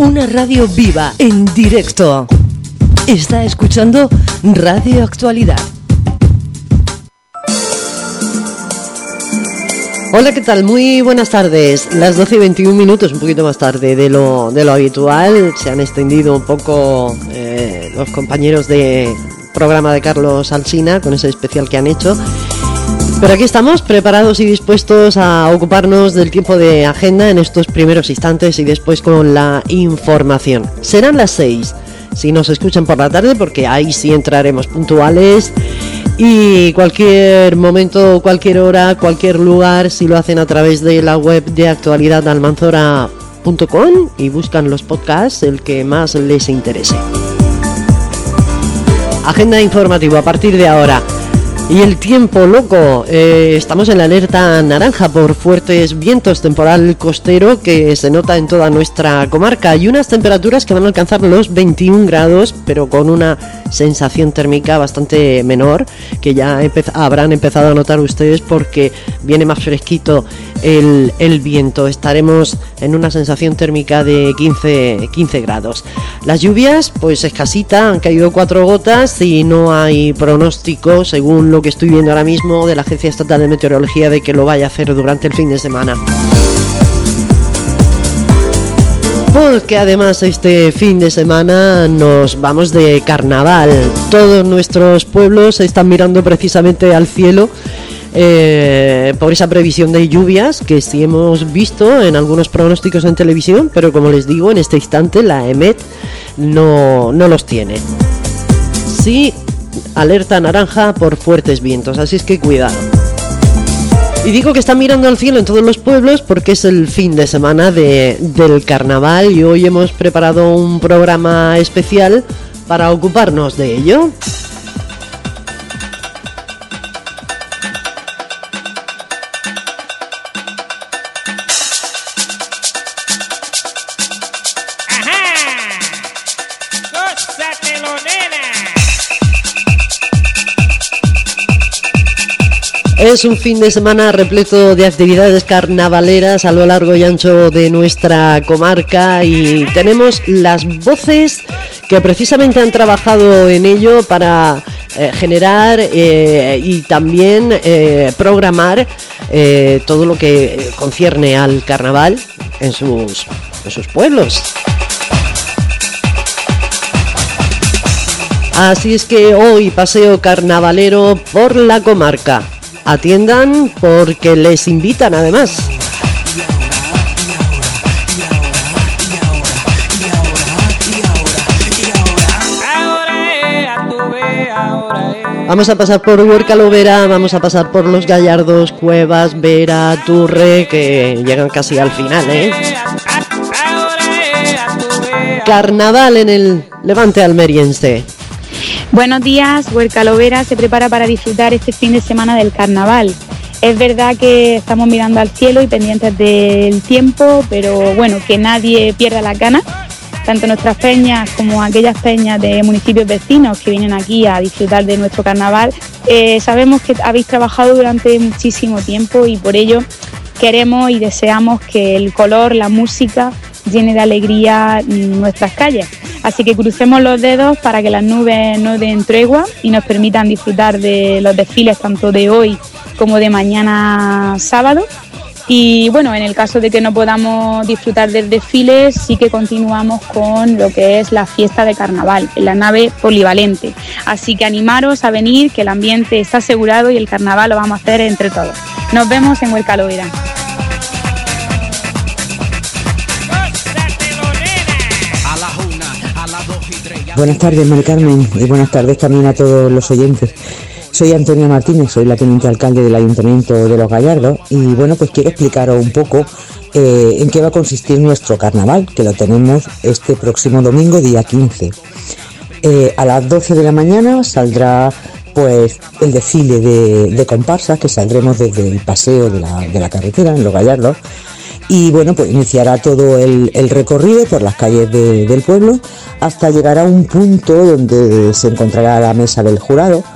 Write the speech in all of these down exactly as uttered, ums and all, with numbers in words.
Una radio viva, en directo. Está escuchando Radio Actualidad. Hola, ¿qué tal? Muy buenas tardes. Las doce y veintiún minutos, un poquito más tarde de lo, de lo habitual. Se han extendido un poco eh, los compañeros de programa de Carlos Alsina con ese especial que han hecho. Pero aquí estamos, preparados y dispuestos a ocuparnos del tiempo de agenda en estos primeros instantes y después con la información. Serán las seis, si nos escuchan por la tarde, porque ahí sí entraremos puntuales. Y cualquier momento, cualquier hora, cualquier lugar, si lo hacen a través de la web de actualidad almanzora punto com y buscan los podcasts, el que más les interese. Agenda informativa a partir de ahora. Y el tiempo loco, eh, estamos en la alerta naranja por fuertes vientos, temporal costero que se nota en toda nuestra comarca y unas temperaturas que van a alcanzar los veintiún grados, pero con una sensación térmica bastante menor, que ya empez- habrán empezado a notar ustedes porque viene más fresquito el, el viento. Estaremos en una sensación térmica de quince, quince grados. Las lluvias, pues escasita, han caído cuatro gotas y no hay pronóstico, según lo que estoy viendo ahora mismo, de la Agencia Estatal de Meteorología, de que lo vaya a hacer durante el fin de semana. Porque además este fin de semana nos vamos de carnaval. Todos nuestros pueblos están mirando precisamente al cielo eh, por esa previsión de lluvias que sí hemos visto en algunos pronósticos en televisión, pero como les digo, en este instante la E M E T no, no los tiene. Sí, alerta naranja por fuertes vientos, así es que cuidado. Y digo que están mirando al cielo en todos los pueblos porque es el fin de semana de, del carnaval y hoy hemos preparado un programa especial para ocuparnos de ello. Es un fin de semana repleto de actividades carnavaleras a lo largo y ancho de nuestra comarca y tenemos las voces que precisamente han trabajado en ello para eh, generar eh, y también eh, programar eh, todo lo que concierne al carnaval en sus, en sus pueblos. Así es que hoy paseo carnavalero por la comarca. Atiendan porque les invitan además. Vamos a pasar por Huércalo Vera, vamos a pasar por Los Gallardos, Cuevas, Vera, Turre, que llegan casi al final, ¿eh? Carnaval en el Levante almeriense. Buenos días, Huércalo Vera se prepara para disfrutar este fin de semana del carnaval. Es verdad que estamos mirando al cielo y pendientes del tiempo, pero bueno, que nadie pierda las ganas. Tanto nuestras peñas como aquellas peñas de municipios vecinos que vienen aquí a disfrutar de nuestro carnaval, eh, sabemos que habéis trabajado durante muchísimo tiempo y por ello queremos y deseamos que el color, la música, llene de alegría nuestras calles. Así que crucemos los dedos para que las nubes no den tregua y nos permitan disfrutar de los desfiles tanto de hoy como de mañana sábado. Y bueno, en el caso de que no podamos disfrutar del desfile, sí que continuamos con lo que es la fiesta de carnaval en la nave polivalente. Así que animaros a venir, que el ambiente está asegurado y el carnaval lo vamos a hacer entre todos. Nos vemos en Huércalo Vera. Buenas tardes, Mari Carmen, y buenas tardes también a todos los oyentes. Soy Antonio Martínez, soy la teniente alcalde del Ayuntamiento de Los Gallardos y bueno, pues quiero explicaros un poco eh, en qué va a consistir nuestro carnaval, que lo tenemos este próximo domingo, día quince. Eh, a las doce de la mañana saldrá pues el desfile de, de comparsas, que saldremos desde el paseo de la, de la carretera en Los Gallardos. Y bueno, pues iniciará todo el, el recorrido por las calles de, del pueblo hasta llegar a un punto donde se encontrará la mesa del jurado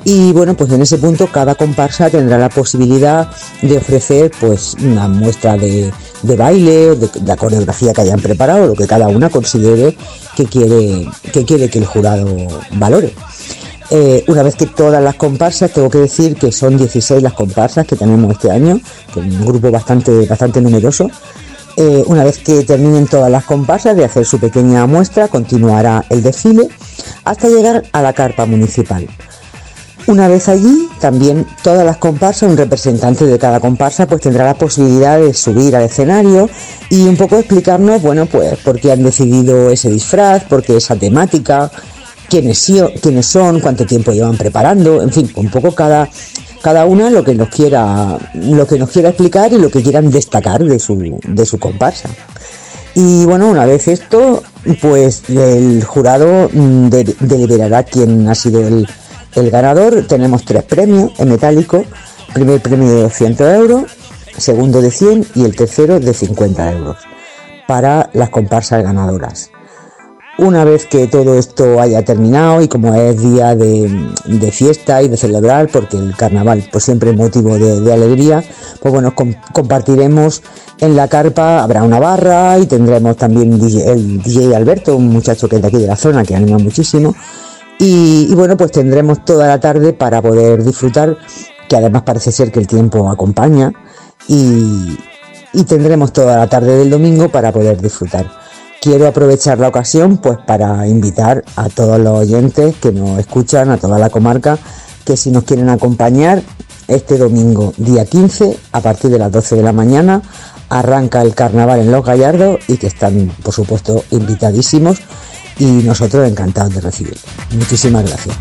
Y bueno, pues en ese punto cada comparsa tendrá la posibilidad de ofrecer pues una muestra de, de baile o de, de la coreografía que hayan preparado, lo que cada una considere que quiere que, quiere que el jurado valore. Eh, una vez que todas las comparsas, tengo que decir que son dieciséis las comparsas que tenemos este año, que es un grupo bastante, bastante numeroso. Eh, una vez que terminen todas las comparsas de hacer su pequeña muestra, continuará el desfile hasta llegar a la carpa municipal. Una vez allí, también todas las comparsas, un representante de cada comparsa, pues tendrá la posibilidad de subir al escenario y un poco explicarnos, bueno, pues por qué han decidido ese disfraz, por qué esa temática, quiénes, quiénes son, cuánto tiempo llevan preparando, en fin, un poco cada, cada una lo que nos quiera, lo que nos quiera explicar y lo que quieran destacar de su, de su comparsa. Y bueno, una vez esto, pues el jurado de, deliberará quién ha sido el, el ganador. Tenemos tres premios en metálico: primer premio de doscientos euros, segundo de cien y el tercero de cincuenta euros para las comparsas ganadoras. Una vez que todo esto haya terminado y como es día de, de fiesta y de celebrar, porque el carnaval pues siempre es motivo de, de alegría, pues bueno, com- compartiremos en la carpa, habrá una barra y tendremos también D J, el D J Alberto, un muchacho que es de aquí de la zona que anima muchísimo, y, y bueno, pues tendremos toda la tarde para poder disfrutar, que además parece ser que el tiempo acompaña, y, y tendremos toda la tarde del domingo para poder disfrutar. Quiero aprovechar la ocasión pues para invitar a todos los oyentes que nos escuchan, a toda la comarca, que si nos quieren acompañar este domingo, día quince, a partir de las doce de la mañana, arranca el carnaval en Los Gallardos y que están, por supuesto, invitadísimos y nosotros encantados de recibirlos. Muchísimas gracias.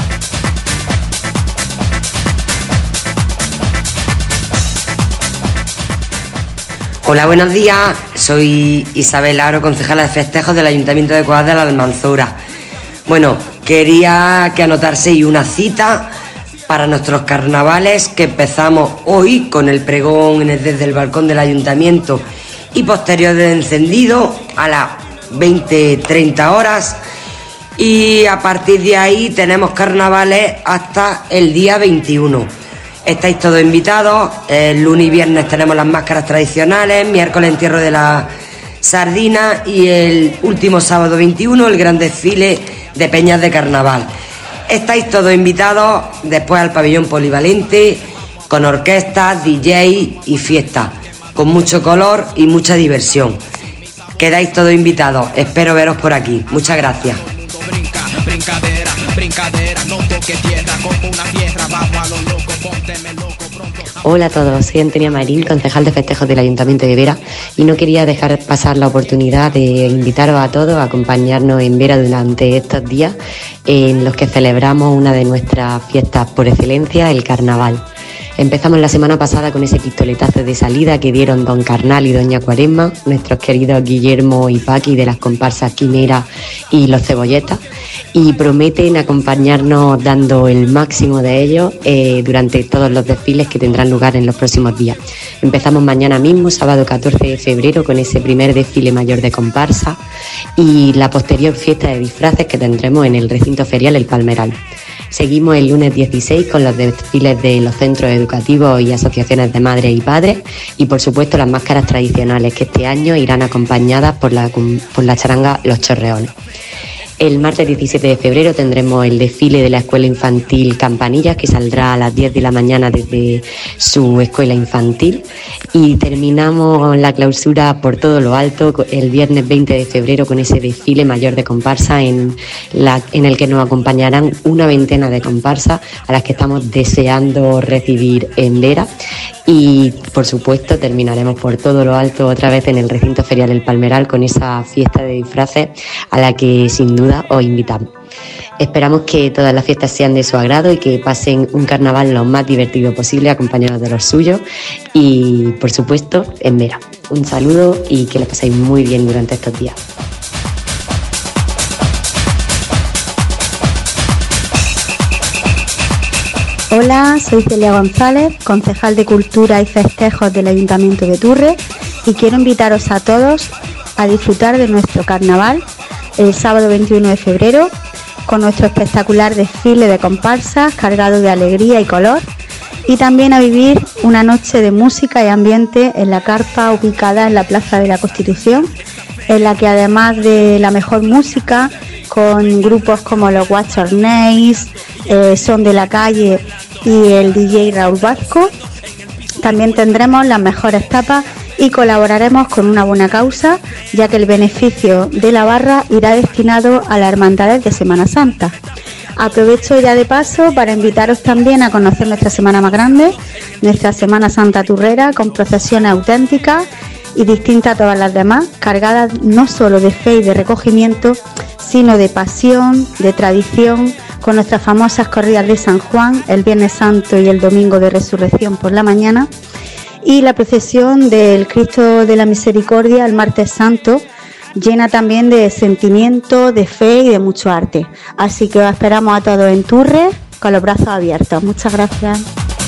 Hola, buenos días. Soy Isabel Aro, concejala de festejos del Ayuntamiento de Coaz de la Almanzora. Bueno, quería que anotarseis una cita para nuestros carnavales que empezamos hoy con el pregón desde el balcón del Ayuntamiento y posterior de encendido a las veinte treinta horas, y a partir de ahí tenemos carnavales hasta el día veintiuno. Estáis todos invitados. El lunes y viernes tenemos las máscaras tradicionales, miércoles entierro de la sardina y el último sábado veintiuno el gran desfile de peñas de carnaval. Estáis todos invitados después al pabellón polivalente con orquestas, D J y fiesta, con mucho color y mucha diversión. Quedáis todos invitados. Espero veros por aquí. Muchas gracias. Brincadera, brincadera, no toque tierra, como una fiera, vamos a lo loco, pónteme loco pronto. Hola a todos, soy Antonia Marín, concejal de festejos del Ayuntamiento de Vera, y no quería dejar pasar la oportunidad de invitaros a todos a acompañarnos en Vera durante estos días en los que celebramos una de nuestras fiestas por excelencia, el Carnaval. Empezamos la semana pasada con ese pistoletazo de salida que dieron Don Carnal y Doña Cuaresma, nuestros queridos Guillermo y Paqui de las comparsas Quimera y Los Cebolletas, y prometen acompañarnos dando el máximo de ellos eh, durante todos los desfiles que tendrán lugar en los próximos días. Empezamos mañana mismo, sábado catorce de febrero, con ese primer desfile mayor de comparsa y la posterior fiesta de disfraces que tendremos en el recinto ferial El Palmeral. Seguimos el lunes dieciséis con los desfiles de los centros educativos y asociaciones de madres y padres y, por supuesto, las máscaras tradicionales que este año irán acompañadas por la, por la charanga Los Chorreones. El martes diecisiete de febrero tendremos el desfile de la Escuela Infantil Campanillas, que saldrá a las diez de la mañana desde su escuela infantil, y terminamos la clausura por todo lo alto el viernes veinte de febrero con ese desfile mayor de comparsa en, la, en el que nos acompañarán una veintena de comparsas a las que estamos deseando recibir en Vera, y por supuesto terminaremos por todo lo alto otra vez en el recinto ferial El Palmeral con esa fiesta de disfraces a la que sin duda os invitamos. Esperamos que todas las fiestas sean de su agrado y que pasen un carnaval lo más divertido posible acompañados de los suyos y por supuesto en Vera. Un saludo y que lo paséis muy bien durante estos días. Hola, soy Celia González, concejal de Cultura y Festejos del Ayuntamiento de Turre, y quiero invitaros a todos a disfrutar de nuestro carnaval el sábado veintiuno de febrero con nuestro espectacular desfile de comparsas cargado de alegría y color, y también a vivir una noche de música y ambiente en la carpa ubicada en la Plaza de la Constitución, en la que además de la mejor música, con grupos como los Guachorneis, eh, Son de la Calle y el D J Raúl Vasco, también tendremos las mejores tapas y colaboraremos con una buena causa, ya que el beneficio de la barra irá destinado a las hermandades de Semana Santa. Aprovecho ya de paso para invitaros también a conocer nuestra semana más grande, nuestra Semana Santa Turrera, con procesiones auténticas y distintas a todas las demás, cargadas no solo de fe y de recogimiento, sino de pasión, de tradición, con nuestras famosas corridas de San Juan, el Viernes Santo y el Domingo de Resurrección por la mañana, y la procesión del Cristo de la Misericordia el Martes Santo, llena también de sentimiento, de fe y de mucho arte. Así que os esperamos a todos en Turre con los brazos abiertos. Muchas gracias.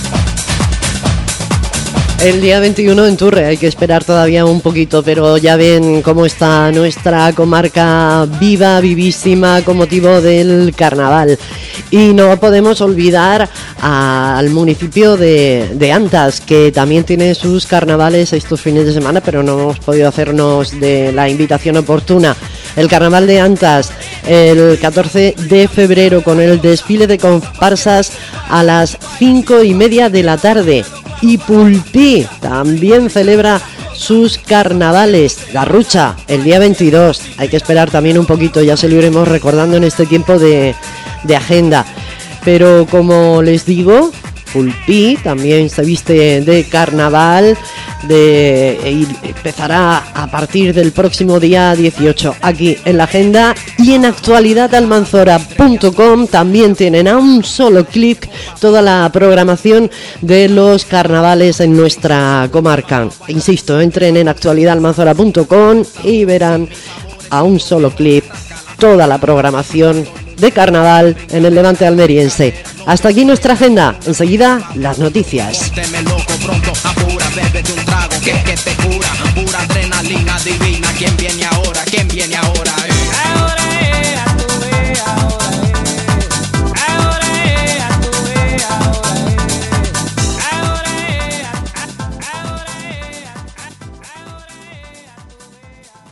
El día veintiuno en Turre, hay que esperar todavía un poquito, pero ya ven cómo está nuestra comarca viva, vivísima con motivo del carnaval. Y no podemos olvidar al municipio de, de Antas, que también tiene sus carnavales estos fines de semana, pero no hemos podido hacernos de la invitación oportuna. El carnaval de Antas el catorce de febrero con el desfile de comparsas a las cinco y media de la tarde. Y Pulpí también celebra sus carnavales. Garrucha el día veintidós. Hay que esperar también un poquito, ya se lo iremos recordando en este tiempo de, de agenda. Pero como les digo, Pulpí también se viste de carnaval, de, y empezará a partir del próximo día dieciocho aquí en la agenda. Y en actualidad almanzora punto com también tienen a un solo clic toda la programación de los carnavales en nuestra comarca. Insisto, entren en actualidad almanzora punto com y verán a un solo clic toda la programación de carnaval en el Levante almeriense. Hasta aquí nuestra agenda. Enseguida, las noticias. Pónteme loco pronto, apura, bébete un trago que, que te cura, pura adrenalina divina. ¿Quién viene ahora?